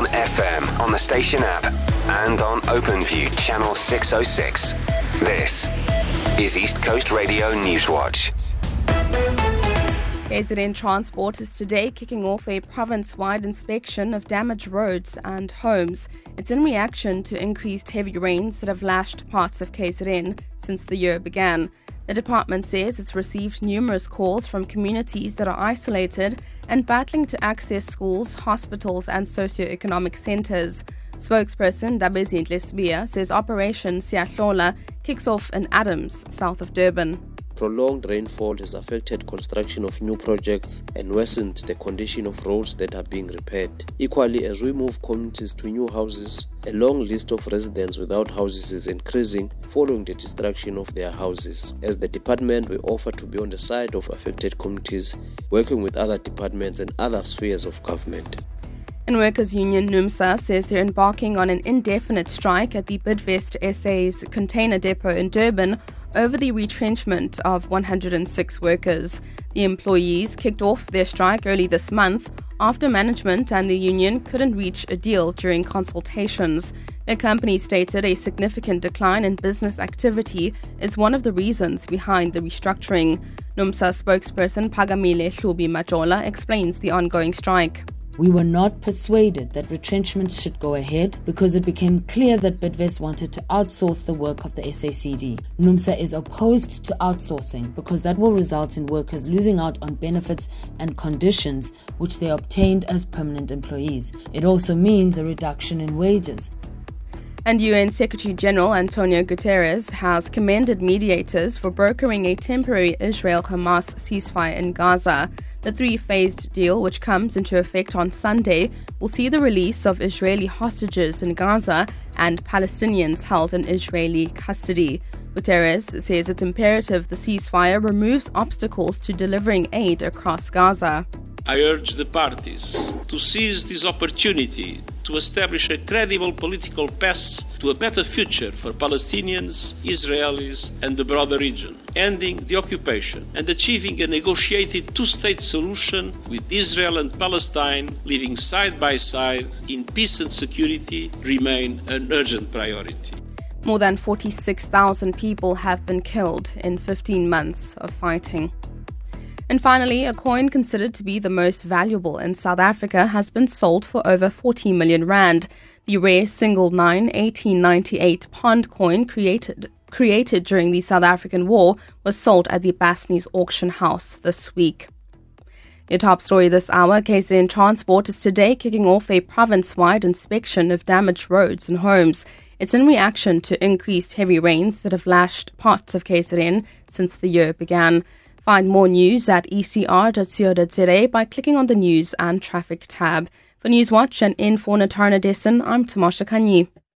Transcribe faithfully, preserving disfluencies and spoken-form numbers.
on F M, on the station app, and on OpenView channel six oh six. This is East Coast Radio Newswatch. K Z N Transport is today kicking off a province-wide inspection of damaged roads and homes. It's in reaction to increased heavy rains that have lashed parts of K Z N since the year began. The department says it's received numerous calls from communities that are isolated and battling to access schools, hospitals and socio-economic centres. Spokesperson Dabezinhle Sibiya says Operation Siyahlola kicks off in Adams, south of Durban. Prolonged rainfall has affected construction of new projects and worsened the condition of roads that are being repaired. Equally, as we move communities to new houses, a long list of residents without houses is increasing following the destruction of their houses. As the department, we offer to be on the side of affected communities, working with other departments and other spheres of government. And Workers' Union NUMSA says they're embarking on an indefinite strike at the Bidvest S A's container depot in Durban over the retrenchment of one hundred six workers. The employees kicked off their strike early this month after management and the union couldn't reach a deal during consultations. The company stated a significant decline in business activity is one of the reasons behind the restructuring. NUMSA spokesperson Pagamile Hlubi Majola explains the ongoing strike. We were not persuaded that retrenchment should go ahead because it became clear that Bidvest wanted to outsource the work of the S A C D. NUMSA is opposed to outsourcing because that will result in workers losing out on benefits and conditions which they obtained as permanent employees. It also means a reduction in wages. And U N Secretary General Antonio Guterres has commended mediators for brokering a temporary Israel-Hamas ceasefire in Gaza. The three-phased deal, which comes into effect on Sunday, will see the release of Israeli hostages in Gaza and Palestinians held in Israeli custody. Guterres says it's imperative the ceasefire removes obstacles to delivering aid across Gaza. I urge the parties to seize this opportunity to establish a credible political path to a better future for Palestinians, Israelis and the broader region, ending the occupation and achieving a negotiated two-state solution with Israel and Palestine living side by side in peace and security remain an urgent priority. More than forty-six thousand people have been killed in fifteen months of fighting. And finally, a coin considered to be the most valuable in South Africa has been sold for over forty million rand. The rare single nine eighteen ninety-eight pond coin created created during the South African War was sold at the Basnies auction house this week. Your top story this hour, K Z N Transport is today kicking off a province-wide inspection of damaged roads and homes. It's in reaction to increased heavy rains that have lashed parts of K Z N since the year began. Find more news at e c r dot co dot z a by clicking on the News and Traffic tab. For Newswatch and in for Natana Dessen, I'm Tamasha Kanyi.